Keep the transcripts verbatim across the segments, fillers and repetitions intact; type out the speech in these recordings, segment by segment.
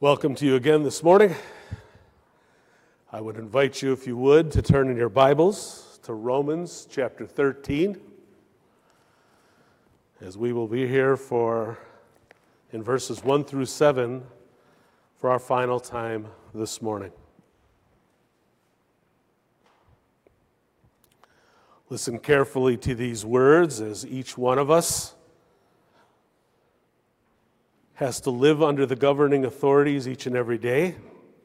Welcome to you again this morning. I would invite you, if you would, to turn in your Bibles to Romans chapter thirteen, as we will be here for, in verses one through seven, for our final time this morning. Listen carefully to these words, as each one of us has to live under the governing authorities each and every day.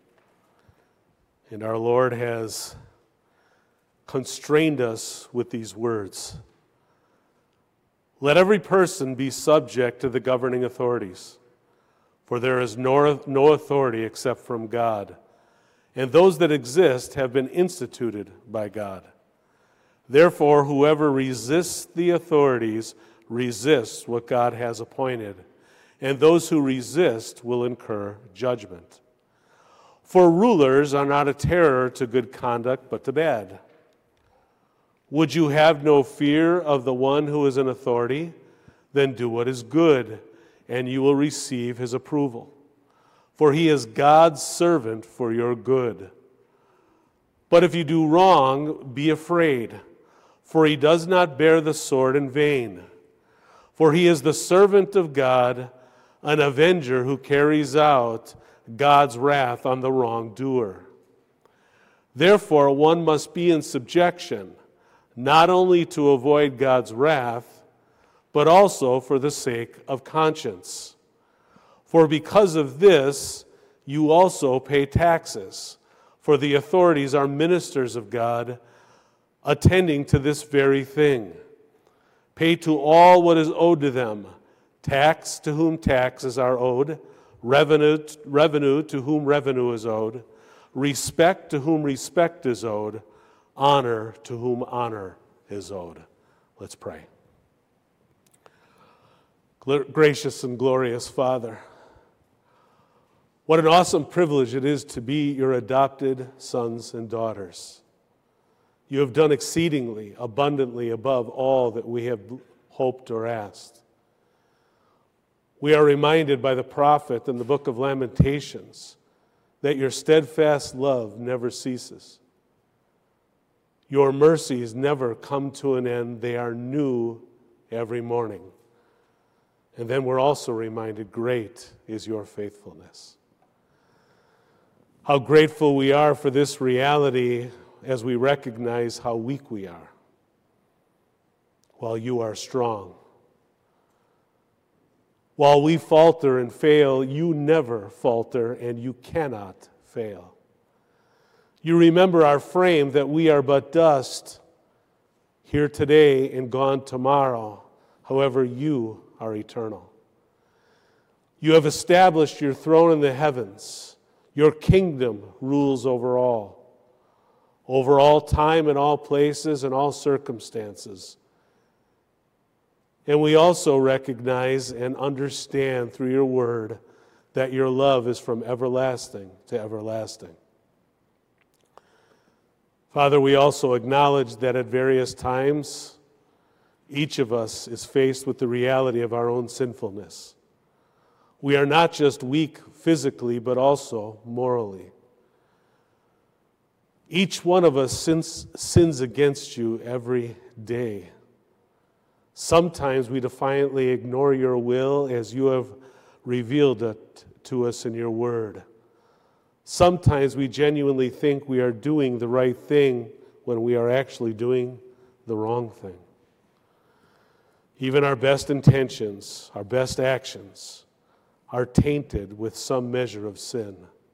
And our Lord has constrained us with these words. Let every person be subject to the governing authorities, for there is no, no authority except from God, and those that exist have been instituted by God. Therefore, whoever resists the authorities resists what God has appointed, and those who resist will incur judgment. For rulers are not a terror to good conduct, but to bad. Would you have no fear of the one who is in authority? Then do what is good, and you will receive his approval. For he is God's servant for your good. But if you do wrong, be afraid, for he does not bear the sword in vain. For he is the servant of God, an avenger who carries out God's wrath on the wrongdoer. Therefore, one must be in subjection, not only to avoid God's wrath, but also for the sake of conscience. For because of this, you also pay taxes, for the authorities are ministers of God, attending to this very thing. Pay to all what is owed to them, tax to whom taxes are owed, revenue, revenue to whom revenue is owed, respect to whom respect is owed, honor to whom honor is owed. Let's pray. Gracious and glorious Father, what an awesome privilege it is to be your adopted sons and daughters. You have done exceedingly, abundantly above all that we have hoped or asked. We are reminded by the prophet in the book of Lamentations that your steadfast love never ceases. Your mercies never come to an end. They are new every morning. And then we're also reminded, great is your faithfulness. How grateful we are for this reality as we recognize how weak we are, while you are strong. While we falter and fail, you never falter and you cannot fail. You remember our frame, that we are but dust, here today and gone tomorrow. However, you are eternal. You have established your throne in the heavens. Your kingdom rules over all, over all time and all places and all circumstances. And we also recognize and understand through your word that your love is from everlasting to everlasting. Father, we also acknowledge that at various times, each of us is faced with the reality of our own sinfulness. We are not just weak physically, but also morally. Each one of us sins, sins against you every day. Sometimes we defiantly ignore your will as you have revealed it to us in your word. Sometimes we genuinely think we are doing the right thing when we are actually doing the wrong thing. Even our best intentions, our best actions, are tainted with some measure of sin.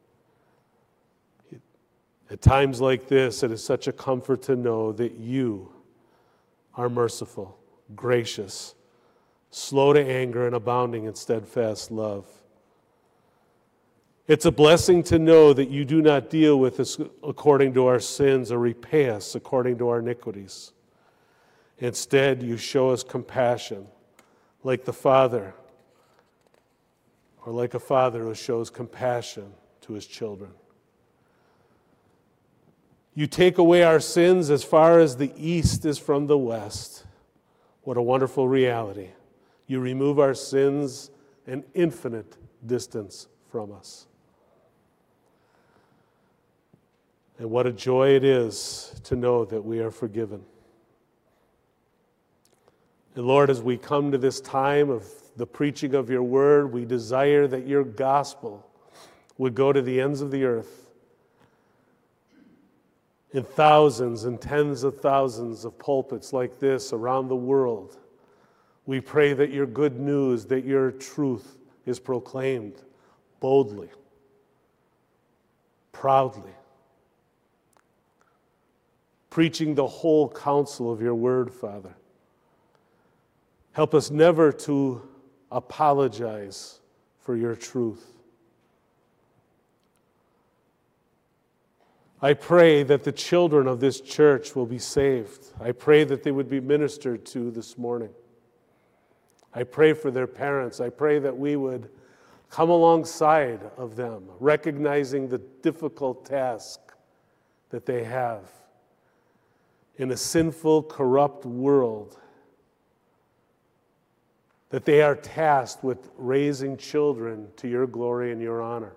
At times like this, it is such a comfort to know that you are merciful, gracious, slow to anger, and abounding in steadfast love. It's a blessing to know that you do not deal with us according to our sins or repay us according to our iniquities. Instead, you show us compassion like the Father, or like a father who shows compassion to his children. You take away our sins as far as the east is from the west. What a wonderful reality. You remove our sins an infinite distance from us. And what a joy it is to know that we are forgiven. And Lord, as we come to this time of the preaching of your word, we desire that your gospel would go to the ends of the earth. In thousands and tens of thousands of pulpits like this around the world, we pray that your good news, that your truth is proclaimed boldly, proudly, preaching the whole counsel of your word, Father. Help us never to apologize for your truth. I pray that the children of this church will be saved. I pray that they would be ministered to this morning. I pray for their parents. I pray that we would come alongside of them, recognizing the difficult task that they have in a sinful, corrupt world, that they are tasked with raising children to your glory and your honor.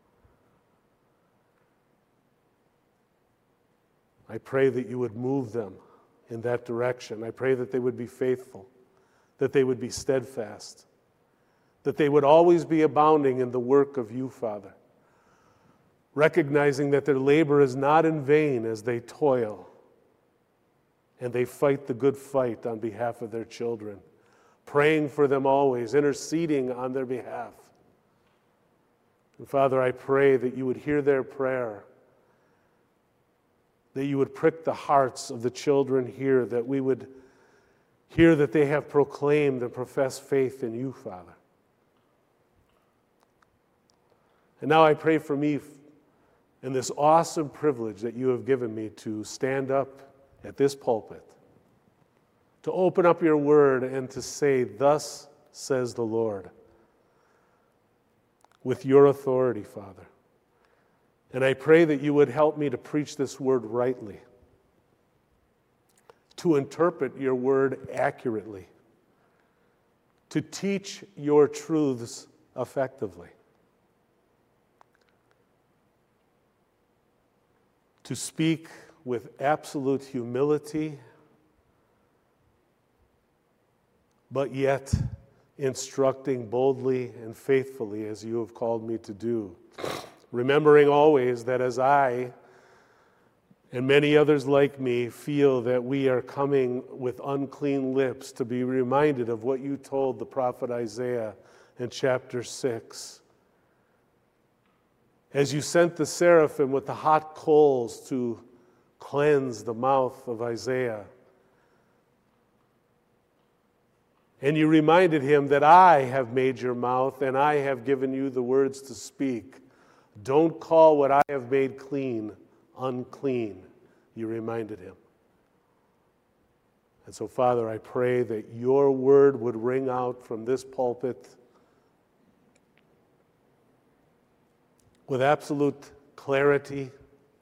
I pray that you would move them in that direction. I pray that they would be faithful, that they would be steadfast, that they would always be abounding in the work of you, Father, recognizing that their labor is not in vain as they toil and they fight the good fight on behalf of their children, praying for them always, interceding on their behalf. And Father, I pray that you would hear their prayer, that you would prick the hearts of the children here, that we would hear that they have proclaimed and professed faith in you, Father. And now I pray for me and this awesome privilege that you have given me to stand up at this pulpit, to open up your word and to say, "Thus says the Lord," with your authority, Father. And I pray that you would help me to preach this word rightly, to interpret your word accurately, to teach your truths effectively, to speak with absolute humility, but yet instructing boldly and faithfully as you have called me to do. Remembering always that as I and many others like me feel that we are coming with unclean lips, to be reminded of what you told the prophet Isaiah in chapter six. As you sent the seraphim with the hot coals to cleanse the mouth of Isaiah, and you reminded him that I have made your mouth and I have given you the words to speak. Don't call what I have made clean unclean, you reminded him. And so, Father, I pray that your word would ring out from this pulpit with absolute clarity,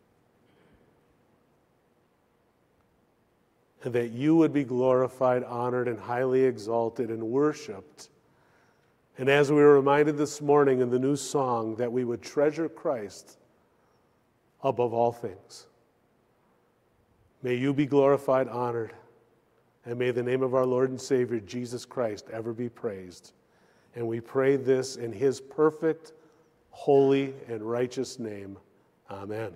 and that you would be glorified, honored, and highly exalted and worshiped. And as we were reminded this morning in the new song, that we would treasure Christ above all things. May you be glorified, honored, and may the name of our Lord and Savior, Jesus Christ, ever be praised. And we pray this in his perfect, holy, and righteous name. Amen.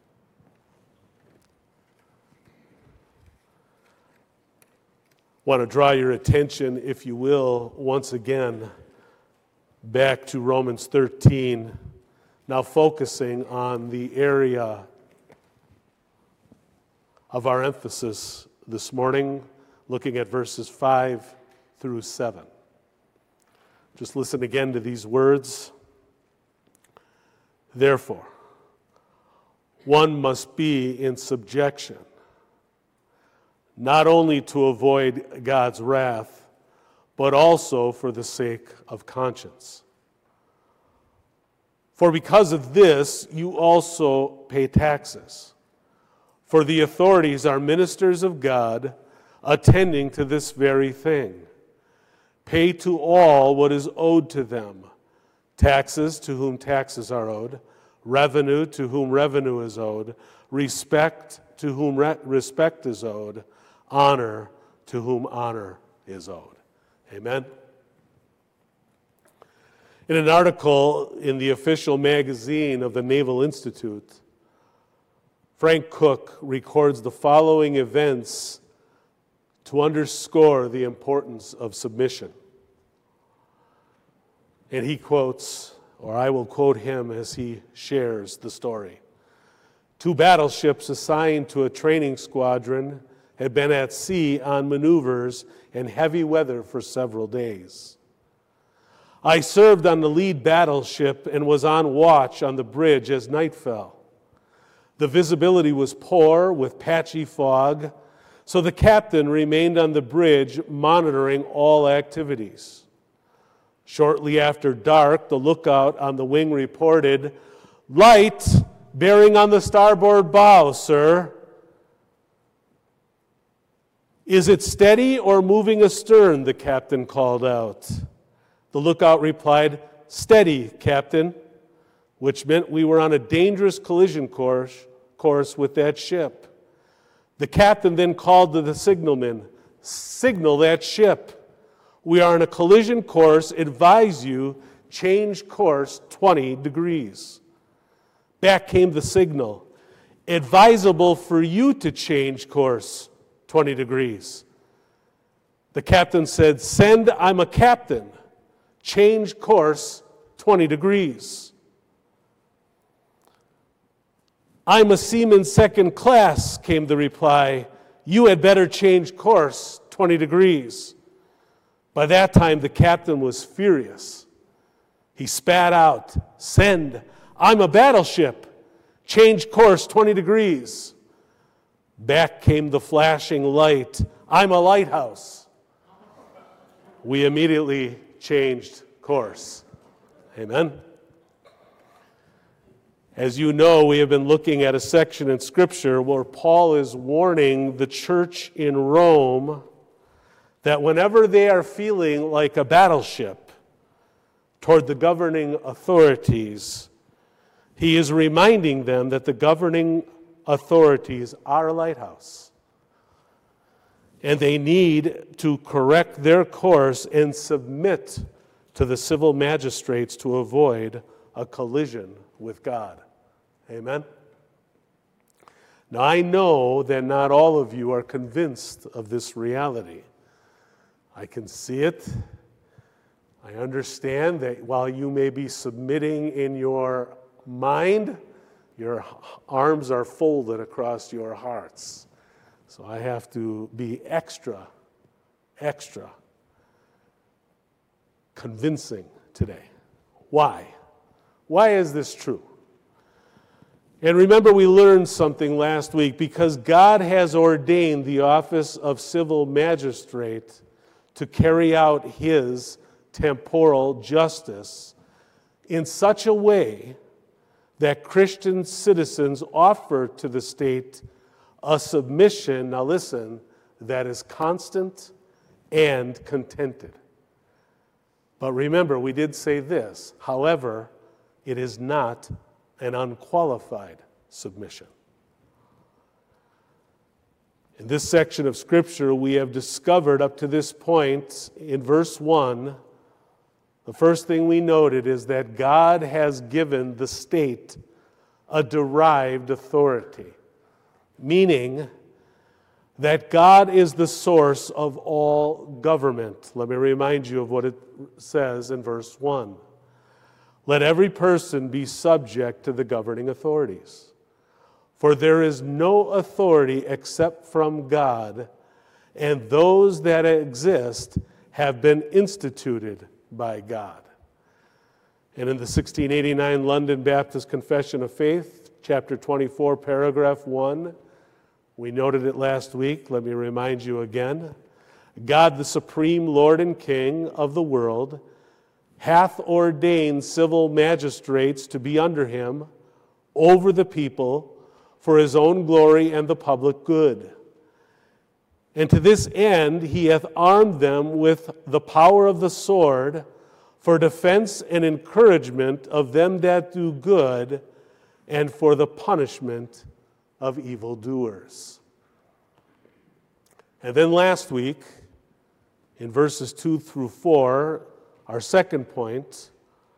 I want to draw your attention, if you will, once again, back to Romans thirteen, now focusing on the area of our emphasis this morning, looking at verses five through seven. Just listen again to these words. Therefore, one must be in subjection, not only to avoid God's wrath, but also for the sake of conscience. For because of this, you also pay taxes. For the authorities are ministers of God, attending to this very thing. Pay to all what is owed to them, taxes to whom taxes are owed, revenue to whom revenue is owed, Respect to whom re- respect is owed, honor to whom honor is owed. Amen? In an article in the official magazine of the Naval Institute, Frank Cook records the following events to underscore the importance of submission. And he quotes, or I will quote him as he shares the story. Two battleships assigned to a training squadron had been at sea on maneuvers in heavy weather for several days. I served on the lead battleship and was on watch on the bridge as night fell. The visibility was poor with patchy fog, so the captain remained on the bridge monitoring all activities. Shortly after dark, the lookout on the wing reported, "Light bearing on the starboard bow, sir." "Is it steady or moving astern?" the captain called out. The lookout replied, "Steady, Captain," which meant we were on a dangerous collision course, course with that ship. The captain then called to the signalman, "Signal that ship. We are on a collision course. Advise you, change course twenty degrees. Back came the signal. "Advisable for you to change course twenty degrees. The captain said, "Send, I'm a captain. Change course twenty degrees. "I'm a seaman second class," came the reply. "You had better change course twenty degrees. By that time, the captain was furious. He spat out, "Send, I'm a battleship. Change course twenty degrees. Back came the flashing light, "I'm a lighthouse." We immediately changed course. Amen? As you know, we have been looking at a section in Scripture where Paul is warning the church in Rome that whenever they are feeling like a battleship toward the governing authorities, he is reminding them that the governing authorities are a lighthouse. And they need to correct their course and submit to the civil magistrates to avoid a collision with God. Amen? Now, I know that not all of you are convinced of this reality. I can see it. I understand that while you may be submitting in your mind, your arms are folded across your hearts. So I have to be extra, extra convincing today. Why? Why is this true? And remember, we learned something last week. Because God has ordained the office of civil magistrate to carry out his temporal justice in such a way that Christian citizens offer to the state a submission, now listen, that is constant and contented. But remember, we did say this, however, it is not an unqualified submission. In this section of Scripture, we have discovered up to this point, in verse one, the first thing we noted is that God has given the state a derived authority, meaning that God is the source of all government. Let me remind you of what it says in verse one. "Let every person be subject to the governing authorities. For there is no authority except from God, and those that exist have been instituted by God." And in the sixteen eighty-nine London Baptist Confession of Faith, chapter twenty-four, paragraph one, we noted it last week, let me remind you again. "God, the supreme Lord and King of the world, hath ordained civil magistrates to be under him, over the people, for his own glory and the public good. And to this end he hath armed them with the power of the sword, for defense and encouragement of them that do good, and for the punishment of evildoers. And then last week, in verses two through four, our second point,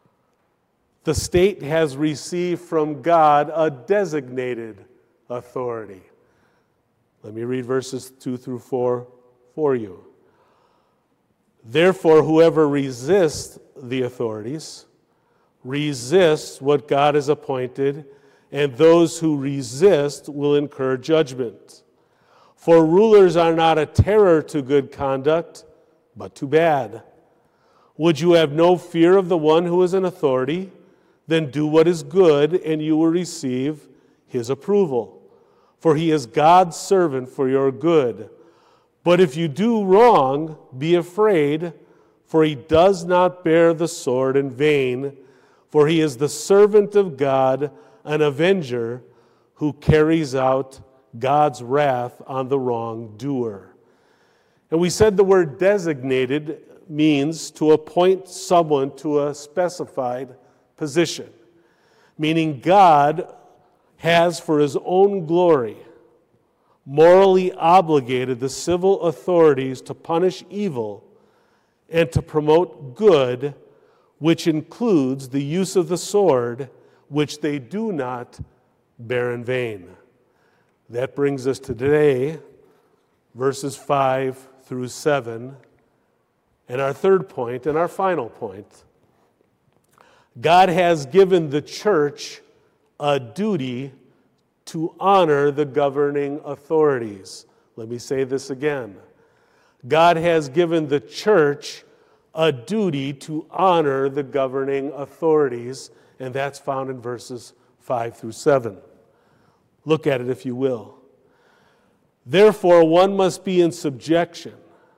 the state has received from God a designated authority. Let me read verses two through four for you. Therefore, whoever resists the authorities resists what God has appointed, and those who resist will incur judgment. For rulers are not a terror to good conduct, but to bad. Would you have no fear of the one who is in authority? Then do what is good, and you will receive his approval. For he is God's servant for your good. But if you do wrong, be afraid, for he does not bear the sword in vain, for he is the servant of God, an avenger who carries out God's wrath on the wrongdoer. And we said the word designated means to appoint someone to a specified position, meaning God has for his own glory morally obligated the civil authorities to punish evil and to promote good, which includes the use of the sword, which they do not bear in vain. That brings us to today, verses five through seven, and our third point and our final point. God has given the church a duty to honor the governing authorities. Let me say this again. God has given the church a duty to honor the governing authorities, and that's found in verses five through seven. Look at it if you will. Therefore, one must be in subjection,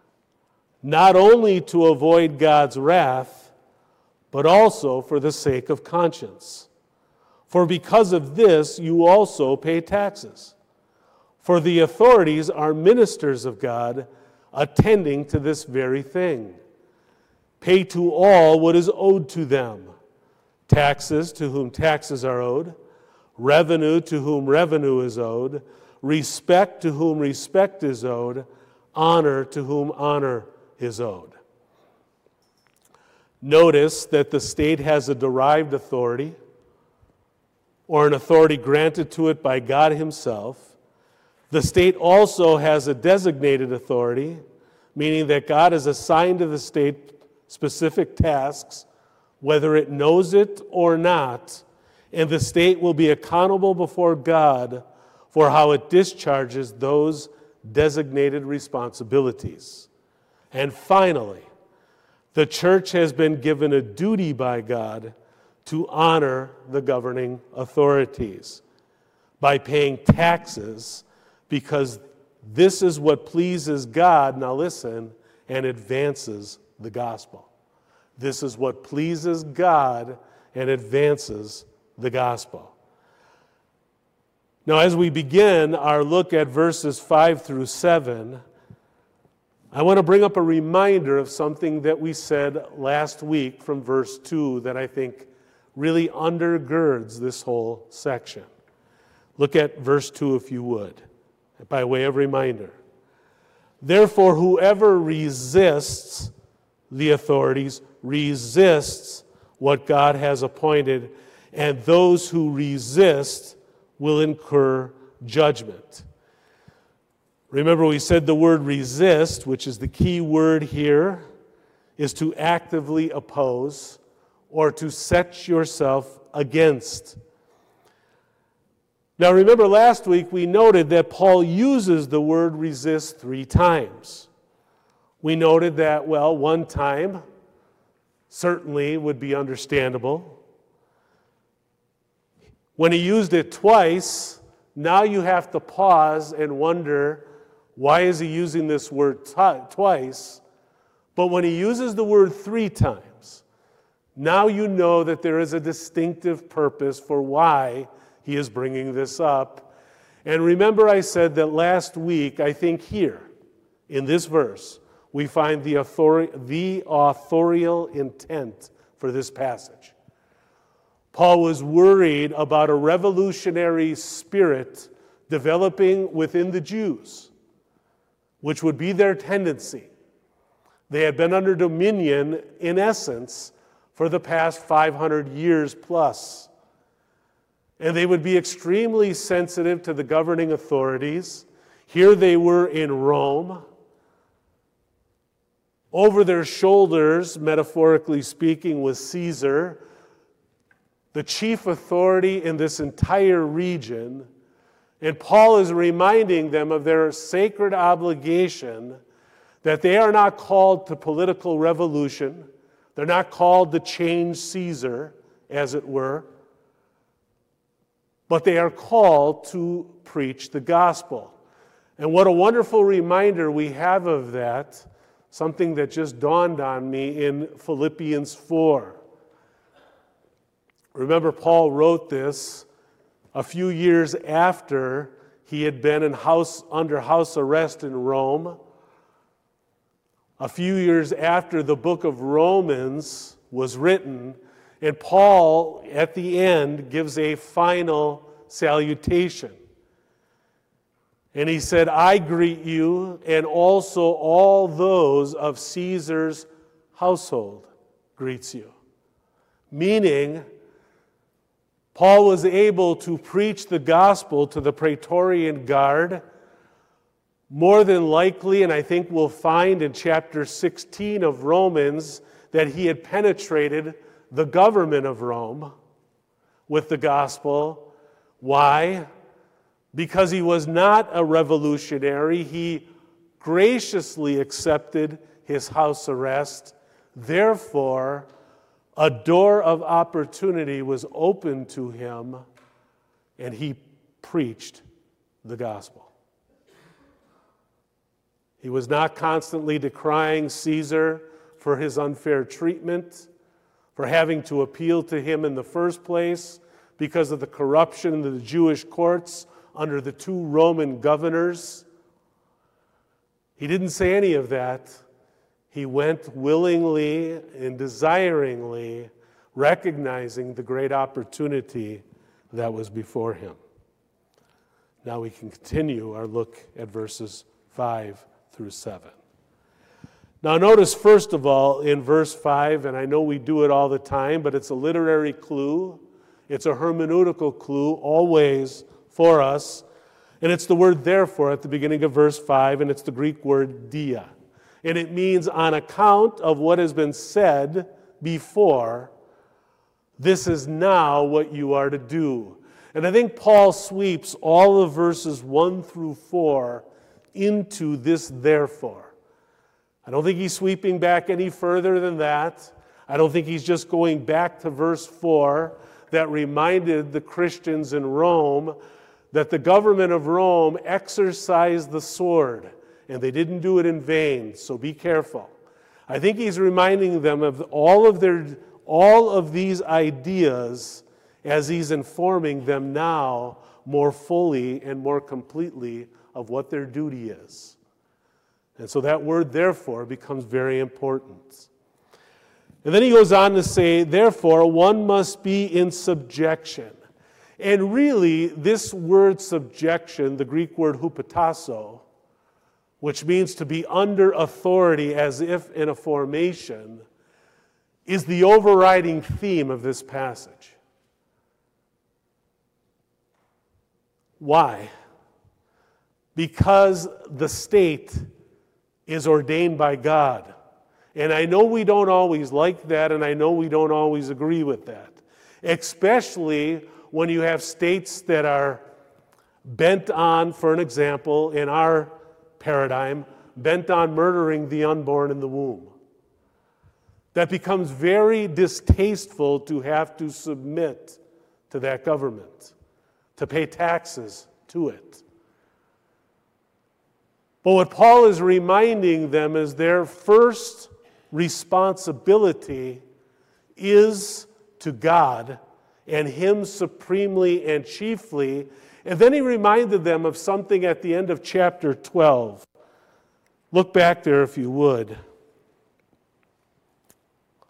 not only to avoid God's wrath, but also for the sake of conscience. For because of this, you also pay taxes. For the authorities are ministers of God, attending to this very thing. Pay to all what is owed to them. Taxes to whom taxes are owed, revenue to whom revenue is owed, respect to whom respect is owed, honor to whom honor is owed. Notice that the state has a derived authority, or an authority granted to it by God himself. The state also has a designated authority, meaning that God has assigned to the state specific tasks, whether it knows it or not, and the state will be accountable before God for how it discharges those designated responsibilities. And finally, the church has been given a duty by God to honor the governing authorities by paying taxes, because this is what pleases God, now listen, and advances the gospel. This is what pleases God and advances the gospel. Now, as we begin our look at verses five through seven, I want to bring up a reminder of something that we said last week from verse two that I think really undergirds this whole section. Look at verse two if you would, by way of reminder. Therefore, whoever resists the authorities resists what God has appointed, and those who resist will incur judgment. Remember, we said the word resist, which is the key word here, is to actively oppose or to set yourself against. Now, remember last week we noted that Paul uses the word resist three times. We noted that, well, one time certainly would be understandable. When he used it twice, now you have to pause and wonder, why is he using this word t- twice? But when he uses the word three times, now you know that there is a distinctive purpose for why he is bringing this up. And remember, I said that last week, I think here, in this verse, we find the, author- the authorial intent for this passage. Paul was worried about a revolutionary spirit developing within the Jews, which would be their tendency. They had been under dominion, in essence, for the past five hundred years plus. And they would be extremely sensitive to the governing authorities. Here they were in Rome. Over their shoulders, metaphorically speaking, was Caesar, the chief authority in this entire region. And Paul is reminding them of their sacred obligation that they are not called to political revolution. They're not called to change Caesar, as it were. But they are called to preach the gospel. And what a wonderful reminder we have of that, something that just dawned on me in Philippians four. Remember, Paul wrote this a few years after he had been in house, under house arrest in Rome. A few years after the book of Romans was written, and Paul, at the end, gives a final salutation. And he said, I greet you, and also all those of Caesar's household greets you. Meaning, Paul was able to preach the gospel to the Praetorian Guard. More than likely, and I think we'll find in chapter sixteen of Romans, that he had penetrated the government of Rome with the gospel. Why? Because he was not a revolutionary. He graciously accepted his house arrest. Therefore, a door of opportunity was opened to him, and he preached the gospel. He was not constantly decrying Caesar for his unfair treatment, for having to appeal to him in the first place because of the corruption in the Jewish courts under the two Roman governors. He didn't say any of that. He went willingly and desiringly, recognizing the great opportunity that was before him. Now we can continue our look at verses five through seven. Now notice, first of all, in verse five, and I know we do it all the time, but it's a literary clue. It's a hermeneutical clue always for us. And it's the word therefore at the beginning of verse five, and it's the Greek word dia. And it means on account of what has been said before, this is now what you are to do. And I think Paul sweeps all of verses one through four into this therefore. I don't think he's sweeping back any further than that. I don't think he's just going back to verse four that reminded the Christians in Rome that the government of Rome exercised the sword, and they didn't do it in vain, so be careful. I think he's reminding them of all of their, all of these ideas as he's informing them now more fully and more completely of what their duty is. And so that word therefore becomes very important. And then he goes on to say, therefore, one must be in subjection. And really, this word subjection, the Greek word hupotasso, which means to be under authority as if in a formation, is the overriding theme of this passage. Why? Because the state is ordained by God. And I know we don't always like that, and I know we don't always agree with that. Especially when you have states that are bent on, for an example, in our paradigm, bent on murdering the unborn in the womb. That becomes very distasteful to have to submit to that government, to pay taxes to it. But what Paul is reminding them is their first responsibility is to God and Him supremely and chiefly. And then he reminded them of something at the end of chapter twelve. Look back there if you would.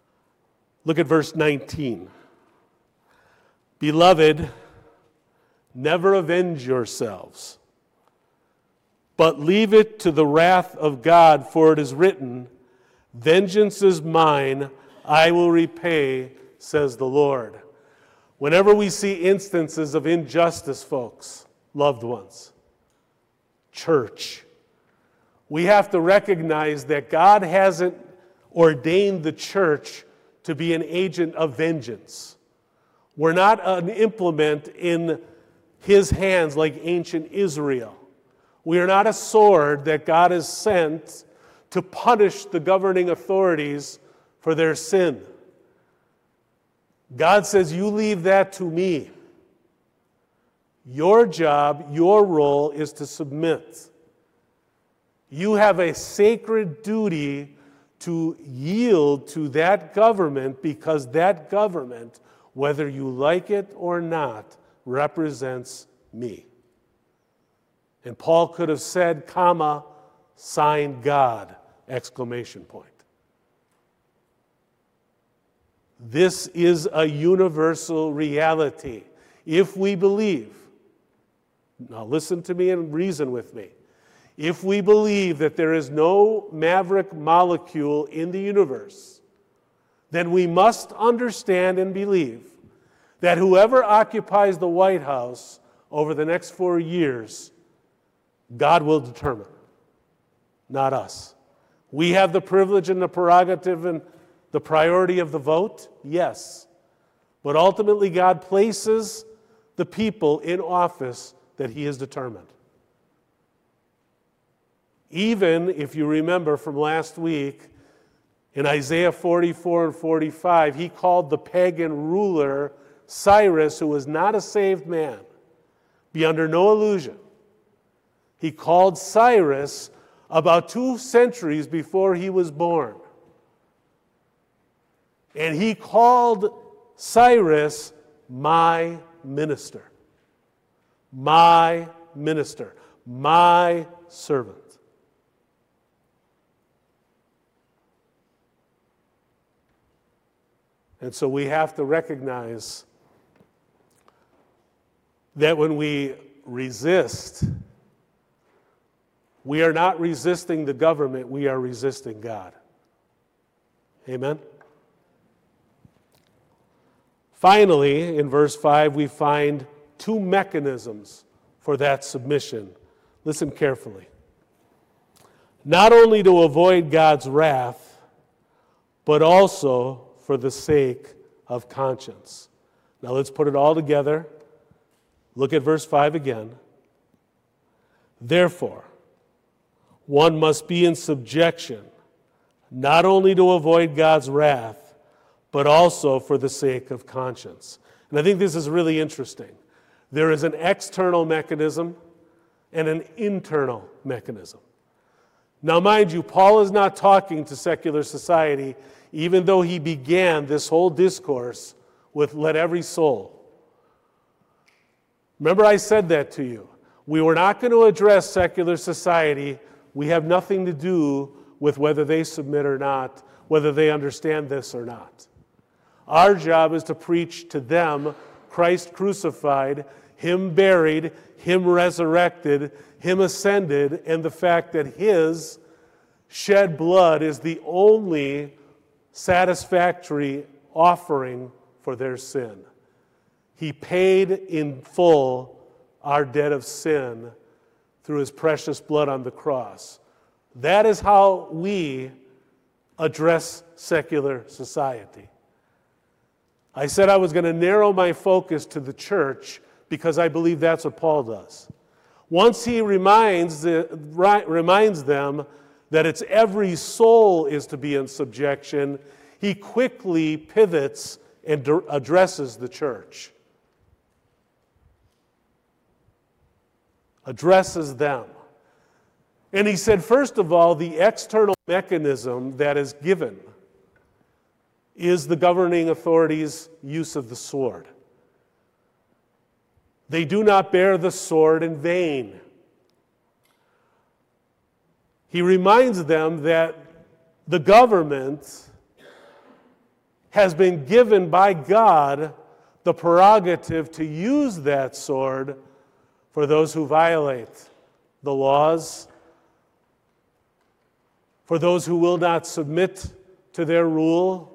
Look at verse nineteen. Beloved, Never avenge yourselves, but leave it to the wrath of God, for it is written, vengeance is mine, I will repay, says the Lord. Whenever we see instances of injustice, folks, loved ones, church, we have to recognize that God hasn't ordained the church to be an agent of vengeance. We're not an implement in His hands like ancient Israel. We are not a sword that God has sent to punish the governing authorities for their sin. God says, you leave that to me. Your job, your role is to submit. You have a sacred duty to yield to that government, because that government, whether you like it or not, represents me. And Paul could have said, comma, signed God, exclamation point. This is a universal reality. If we believe, now listen to me and reason with me. If we believe that there is no maverick molecule in the universe, then we must understand and believe that whoever occupies the White House over the next four years, God will determine, not us. We have the privilege and the prerogative and the priority of the vote, yes. But ultimately, God places the people in office that He has determined. Even if you remember from last week, in Isaiah forty-four and forty-five, He called the pagan ruler Cyrus, who was not a saved man. Be under no illusion. He called Cyrus about two centuries before he was born. And He called Cyrus my minister. My minister. My servant. And so we have to recognize that when we resist, we are not resisting the government, we are resisting God. Amen? Finally, in verse five, we find two mechanisms for that submission. Listen carefully. Not only to avoid God's wrath, but also for the sake of conscience. Now let's put it all together. Look at verse five again. Therefore, one must be in subjection, not only to avoid God's wrath, but also for the sake of conscience. And I think this is really interesting. There is an external mechanism and an internal mechanism. Now, mind you, Paul is not talking to secular society, even though he began this whole discourse with let every soul. Remember, I said that to you. We were not going to address secular society. We have nothing to do with whether they submit or not, whether they understand this or not. Our job is to preach to them Christ crucified, Him buried, Him resurrected, Him ascended, and the fact that His shed blood is the only satisfactory offering for their sin. He paid in full our debt of sin through His precious blood on the cross. That is how we address secular society. I said I was going to narrow my focus to the church because I believe that's what Paul does. Once he reminds, the, reminds them that it's every soul is to be in subjection, he quickly pivots and addresses the church. Addresses them. And he said, first of all, the external mechanism that is given is the governing authority's use of the sword. They do not bear the sword in vain. He reminds them that the government has been given by God the prerogative to use that sword for those who violate the laws, for those who will not submit to their rule.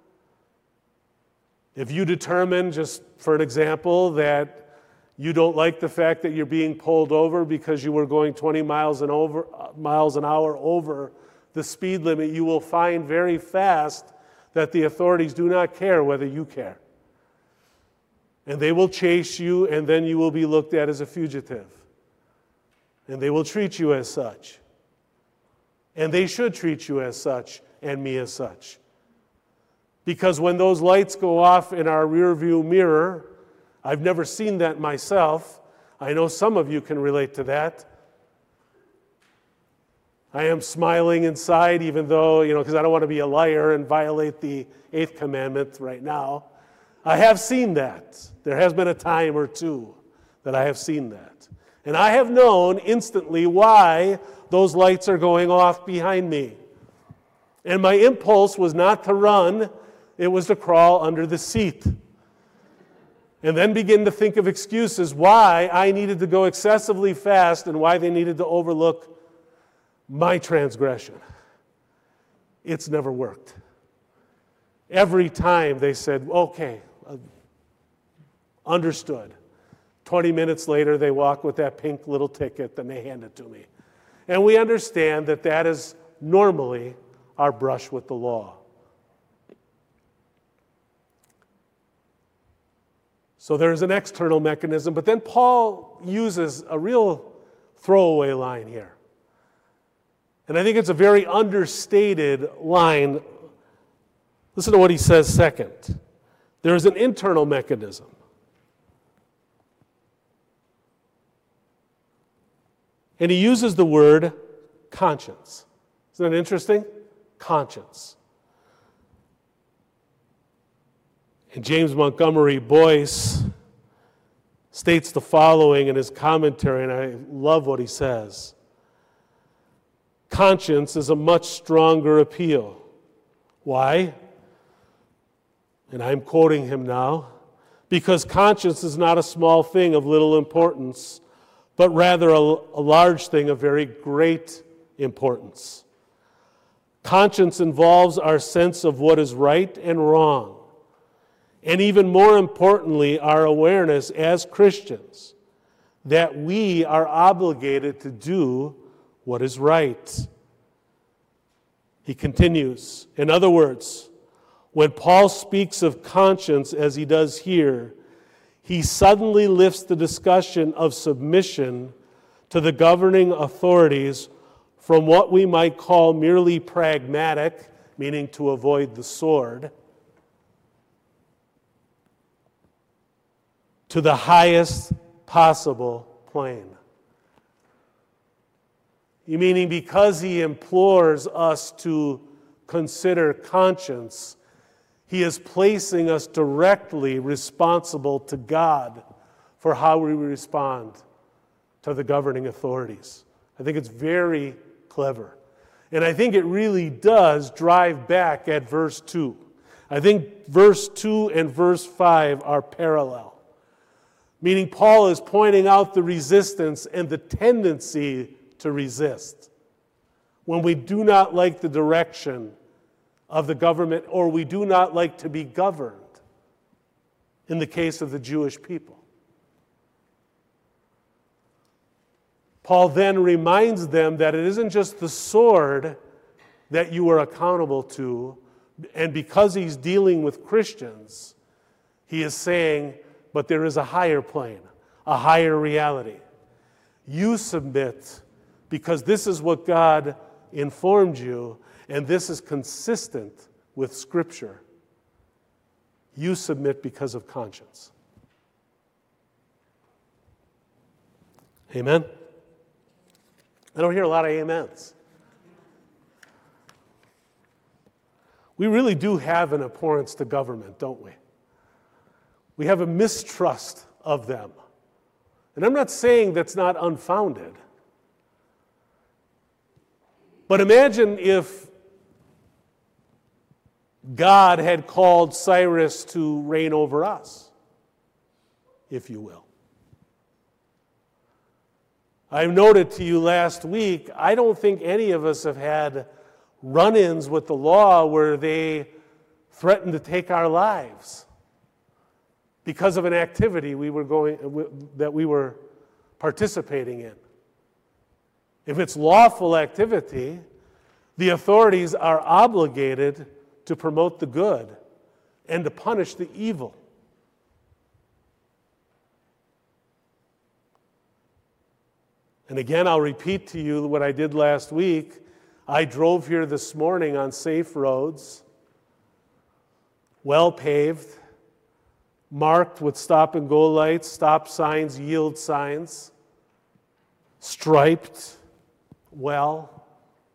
If you determine, just for an example, that you don't like the fact that you're being pulled over because you were going twenty miles an over miles an hour over the speed limit, you will find very fast that the authorities do not care whether you care. And they will chase you, and then you will be looked at as a fugitive. And they will treat you as such. And they should treat you as such, and me as such. Because when those lights go off in our rearview mirror, I've never seen that myself. I know some of you can relate to that. I am smiling inside, even though, you know, because I don't want to be a liar and violate the eighth commandment right now. I have seen that. There has been a time or two that I have seen that. And I have known instantly why those lights are going off behind me. And my impulse was not to run, it was to crawl under the seat. And then begin to think of excuses why I needed to go excessively fast and why they needed to overlook my transgression. It's never worked. Every time they said, okay, uh, understood. twenty minutes later, they walk with that pink little ticket and they hand it to me. And we understand that that is normally our brush with the law. So there is an external mechanism, but then Paul uses a real throwaway line here. And I think it's a very understated line. Listen to what he says second. There is an internal mechanism. And he uses the word conscience. Isn't that interesting? Conscience. And James Montgomery Boyce states the following in his commentary, and I love what he says. Conscience is a much stronger appeal. Why? And I'm quoting him now. Because conscience is not a small thing of little importance, but rather a, a large thing of very great importance. Conscience involves our sense of what is right and wrong, and even more importantly, our awareness as Christians that we are obligated to do what is right. He continues, in other words, when Paul speaks of conscience as he does here, he suddenly lifts the discussion of submission to the governing authorities from what we might call merely pragmatic, meaning to avoid the sword, to the highest possible plane. Meaning because he implores us to consider conscience, he is placing us directly responsible to God for how we respond to the governing authorities. I think it's very clever. And I think it really does drive back at verse two. I think verse two and verse five are parallel. Meaning Paul is pointing out the resistance and the tendency to resist when we do not like the direction of the government or we do not like to be governed in the case of the Jewish people. Paul then reminds them that it isn't just the sword that you are accountable to, and because he's dealing with Christians, he is saying, but there is a higher plane, a higher reality. You submit because this is what God informed you, and this is consistent with Scripture. You submit because of conscience. Amen? I don't hear a lot of amens. We really do have an abhorrence to government, don't we? We have a mistrust of them. And I'm not saying that's not unfounded. But imagine if God had called Cyrus to reign over us. if you will. I noted to you last week, I don't think any of us have had run-ins with the law where they threatened to take our lives because of an activity we were going that we were participating in. If it's lawful activity, the authorities are obligated to promote the good and to punish the evil. And again, I'll repeat to you what I did last week. I drove here this morning on safe roads, well paved, marked with stop and go lights, stop signs, yield signs, striped well.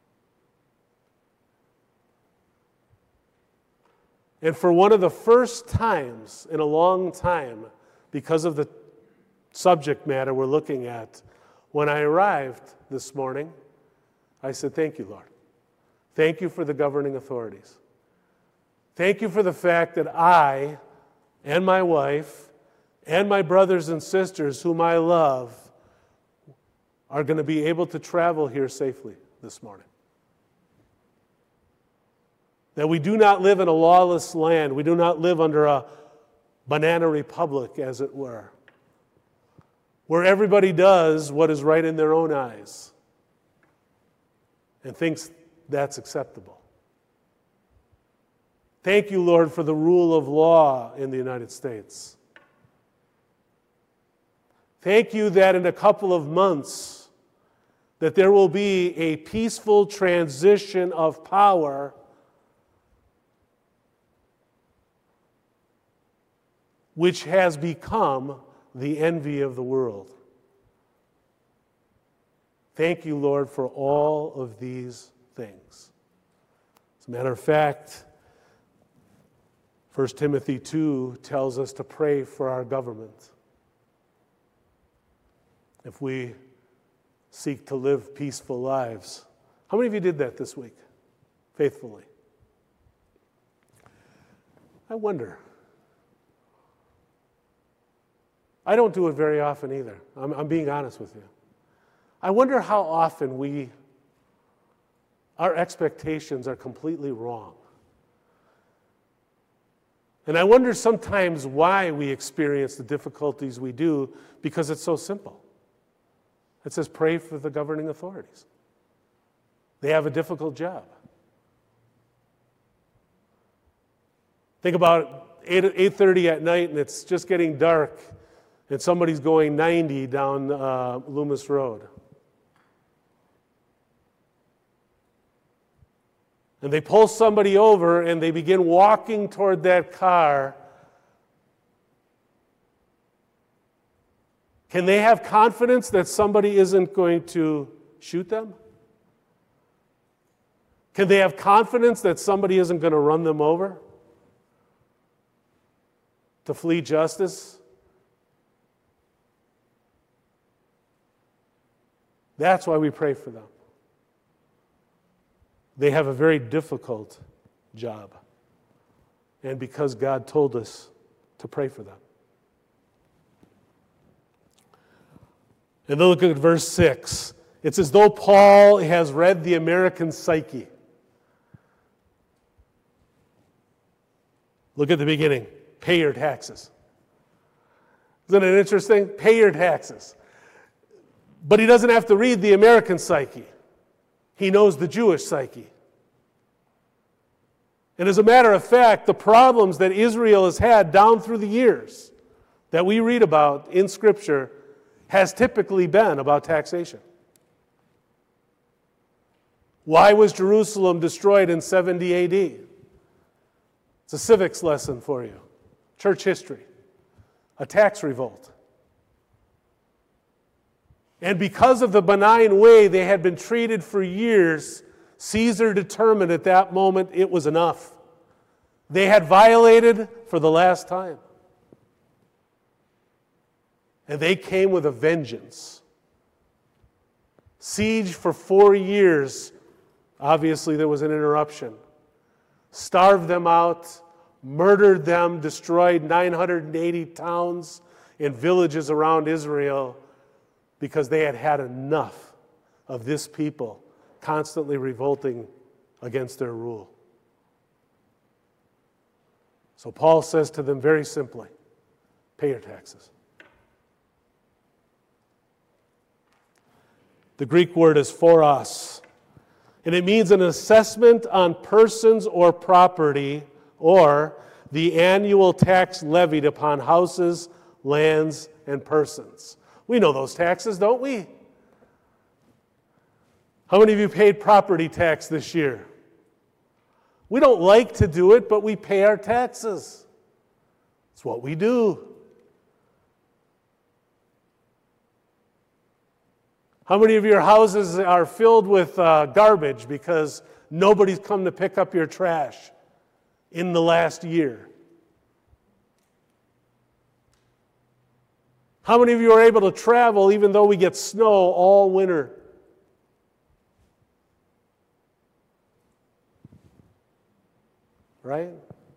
And for one of the first times in a long time, because of the subject matter we're looking at, when I arrived this morning, I said, thank you, Lord. Thank you for the governing authorities. Thank you for the fact that I and my wife and my brothers and sisters whom I love are going to be able to travel here safely this morning. That we do not live in a lawless land. We do not live under a banana republic, as it were, where everybody does what is right in their own eyes and thinks that's acceptable. Thank you, Lord, for the rule of law in the United States. Thank you that in a couple of months that there will be a peaceful transition of power which has become the envy of the world. Thank you, Lord, for all of these things. As a matter of fact, First Timothy two tells us to pray for our government. If we seek to live peaceful lives. How many of you did that this week, faithfully? I wonder. I don't do it very often either. I'm, I'm being honest with you. I wonder how often we, our expectations are completely wrong. And I wonder sometimes why we experience the difficulties we do, because it's so simple. It says pray for the governing authorities. They have a difficult job. Think about eight thirty at night and it's just getting dark and somebody's going ninety down uh, Loomis Road. And they pull somebody over and they begin walking toward that car. Can they have confidence that somebody isn't going to shoot them? Can they have confidence that somebody isn't going to run them over to flee justice? That's why we pray for them. They have a very difficult job. And because God told us to pray for them. And then look at verse six. It's as though Paul has read the American psyche. Look at the beginning. Pay your taxes. Isn't it interesting? Pay your taxes. But he doesn't have to read the American psyche. He knows the Jewish psyche. And as a matter of fact, the problems that Israel has had down through the years that we read about in Scripture has typically been about taxation. Why was Jerusalem destroyed in seventy A D? It's a civics lesson for you. Church history. A tax revolt. And because of the benign way they had been treated for years, Caesar determined at that moment it was enough. They had violated for the last time. And they came with a vengeance. Siege for four years. Obviously, there was an interruption. Starved them out, murdered them, destroyed nine hundred eighty towns in villages around Israel because they had had enough of this people constantly revolting against their rule. So Paul says to them very simply, pay your taxes. The Greek word is phoros, and it means an assessment on persons or property, or the annual tax levied upon houses, lands, and persons. We know those taxes, don't we? How many of you paid property tax this year? We don't like to do it, but we pay our taxes. It's what we do. How many of your houses are filled with uh, garbage because nobody's come to pick up your trash in the last year? How many of you are able to travel even though we get snow all winter? Right?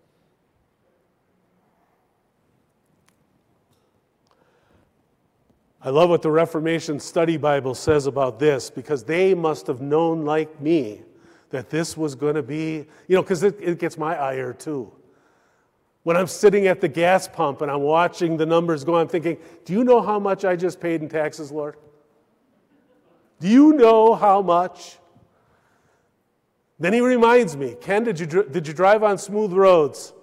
I love what the Reformation Study Bible says about this, because they must have known, like me, that this was going to be, you know, because it, it gets my ire too. When I'm sitting at the gas pump and I'm watching the numbers go, I'm thinking, do you know how much I just paid in taxes, Lord? Do you know how much? Then he reminds me, Ken, did you, did you drive on smooth roads?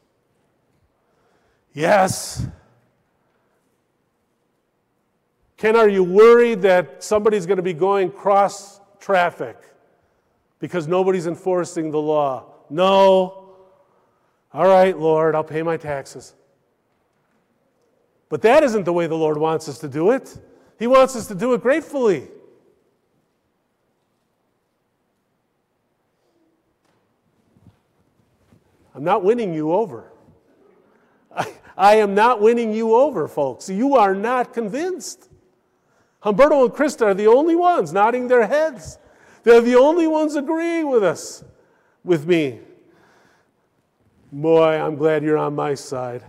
Yes. Ken, are you worried that somebody's going to be going cross traffic because nobody's enforcing the law? No. All right, Lord, I'll pay my taxes. But that isn't the way the Lord wants us to do it. He wants us to do it gratefully. I'm not winning you over. I, I am not winning you over, folks. You are not convinced. Humberto and Krista are the only ones nodding their heads. They're the only ones agreeing with us, with me. Boy, I'm glad you're on my side.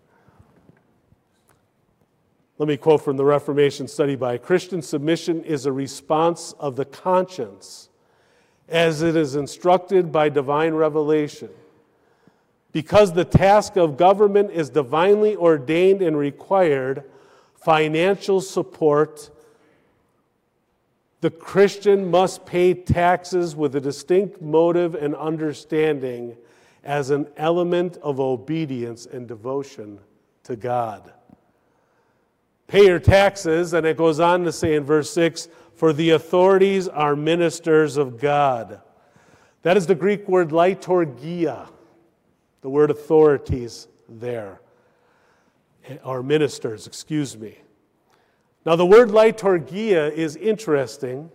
Let me quote from the Reformation Study Bible. Christian submission is a response of the conscience as it is instructed by divine revelation. Because the task of government is divinely ordained and required financial support, the Christian must pay taxes with a distinct motive and understanding as an element of obedience and devotion to God. Pay your taxes, and it goes on to say in verse six, for the authorities are ministers of God. That is the Greek word liturgia, the word authorities there, or ministers, excuse me. Now, the word liturgia is interesting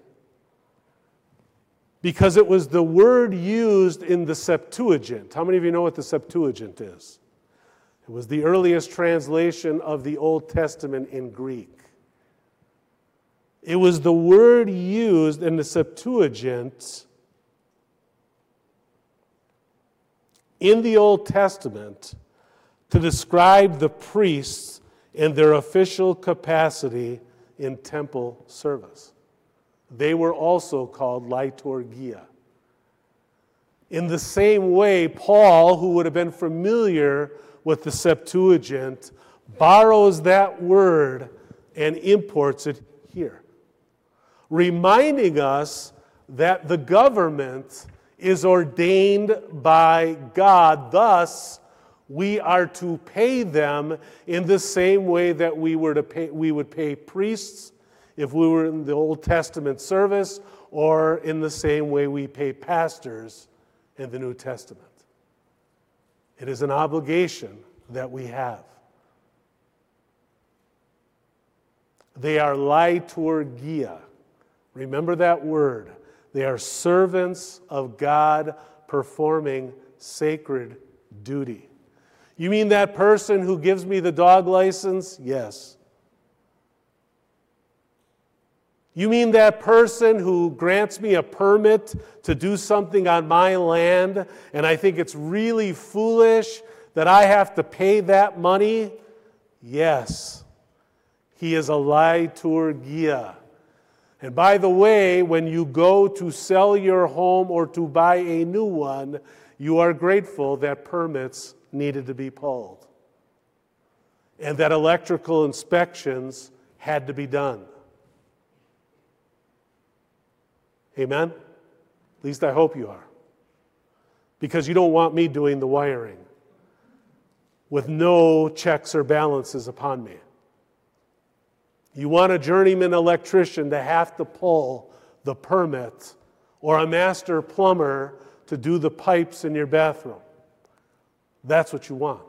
because it was the word used in the Septuagint. How many of you know what the Septuagint is? It was the earliest translation of the Old Testament in Greek. It was the word used in the Septuagint in the Old Testament to describe the priests in their official capacity in temple service. They were also called liturgia. In the same way, Paul, who would have been familiar with the Septuagint, borrows that word and imports it here, reminding us that the government is ordained by God. Thus, we are to pay them in the same way that we were to pay, we would pay priests if we were in the Old Testament service, or in the same way we pay pastors in the New Testament. It is an obligation that we have. They are liturgia. Remember that word. They are servants of God performing sacred duty. You mean that person who gives me the dog license? Yes. You mean that person who grants me a permit to do something on my land, and I think it's really foolish that I have to pay that money? Yes. He is a liturgia. And by the way, when you go to sell your home or to buy a new one, you are grateful that permits needed to be pulled and that electrical inspections had to be done. Amen? At least I hope you are. Because you don't want me doing the wiring with no checks or balances upon me. You want a journeyman electrician to have to pull the permit or a master plumber to do the pipes in your bathroom. That's what you want.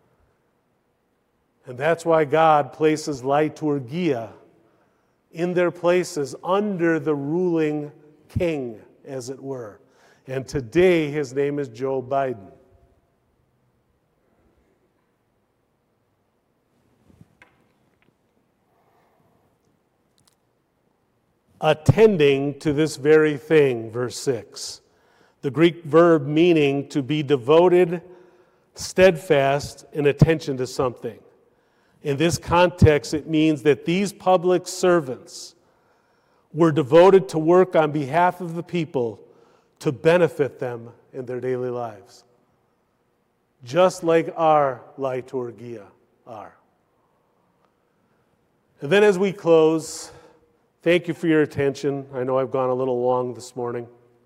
And that's why God places liturgia in their places under the ruling king, as it were. And today his name is Joe Biden. Attending to this very thing, verse six. The Greek verb meaning to be devoted, steadfast in attention to something. In this context, it means that these public servants were devoted to work on behalf of the people to benefit them in their daily lives. Just like our liturgia are. And then as we close, thank you for your attention. I know I've gone a little long this morning.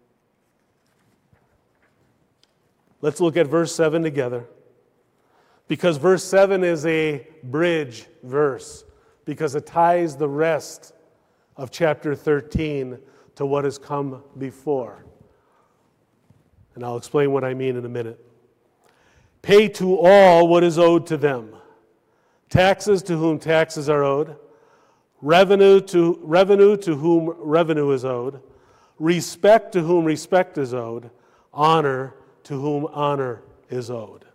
Let's look at verse seven together. Because verse seven is a bridge verse. Because it ties the rest of chapter thirteen to what has come before. And I'll explain what I mean in a minute. Pay to all what is owed to them. Taxes to whom taxes are owed. Revenue to, revenue to whom revenue is owed. Respect to whom respect is owed. Honor to whom honor is owed.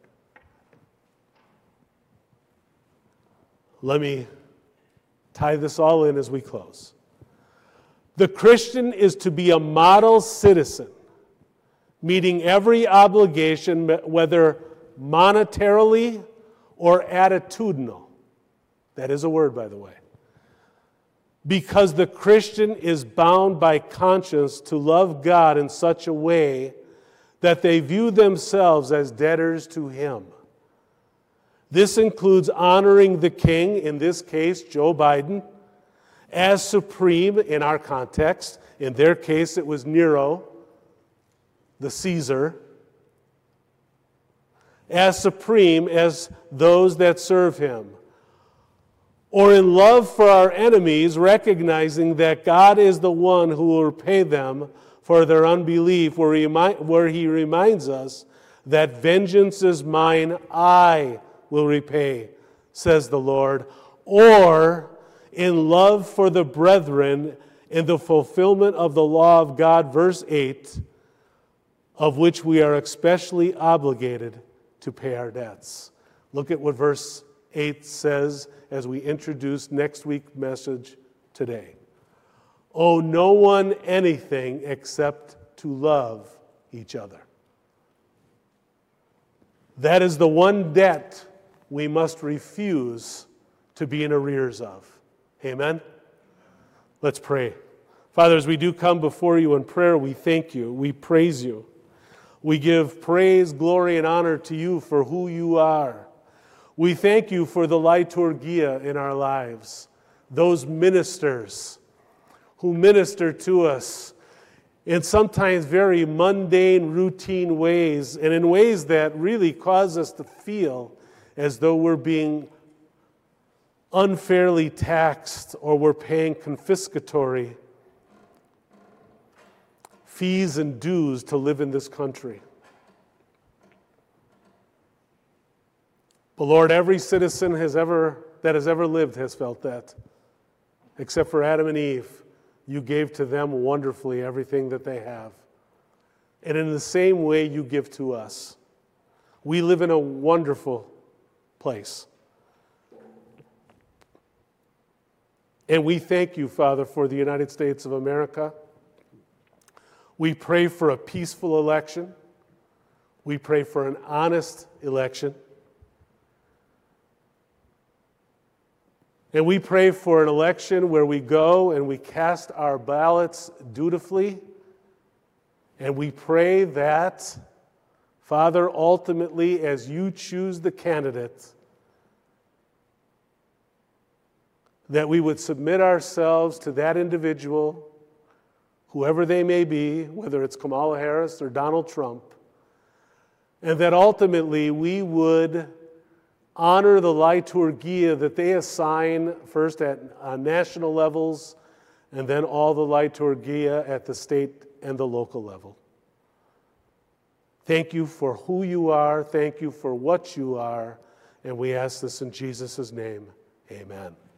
Let me tie this all in as we close. The Christian is to be a model citizen, meeting every obligation, whether monetarily or attitudinal. That is a word, by the way. Because the Christian is bound by conscience to love God in such a way that they view themselves as debtors to Him. This includes honoring the king, in this case, Joe Biden, as supreme in our context. In their case, it was Nero, the Caesar, as supreme as those that serve him. Or in love for our enemies, recognizing that God is the one who will repay them for their unbelief, where he, where he reminds us that vengeance is mine, I will repay, says the Lord. Or in love for the brethren, in the fulfillment of the law of God, verse eight, of which we are especially obligated to pay our debts. Look at what verse eight says as we introduce next week's message today. Owe no one anything except to love each other. That is the one debt we must refuse to be in arrears of. Amen? Let's pray. Father, as we do come before you in prayer, we thank you. We praise you. We give praise, glory, and honor to you for who you are. We thank you for the liturgia in our lives, those ministers who minister to us in sometimes very mundane, routine ways, and in ways that really cause us to feel as though we're being unfairly taxed or we're paying confiscatory fees and dues to live in this country. But Lord, every citizen has ever that has ever lived has felt that, except for Adam and Eve. You gave to them wonderfully everything that they have. And in the same way, you give to us. We live in a wonderful place. And we thank you, Father, for the United States of America. We pray for a peaceful election. We pray for an honest election. And we pray for an election where we go and we cast our ballots dutifully. And we pray that, Father, ultimately, as you choose the candidate, that we would submit ourselves to that individual, whoever they may be, whether it's Kamala Harris or Donald Trump, and that ultimately we would honor the liturgia that they assign first at uh, national levels and then all the liturgia at the state and the local level. Thank you for who you are. Thank you for what you are. And we ask this in Jesus' name. Amen.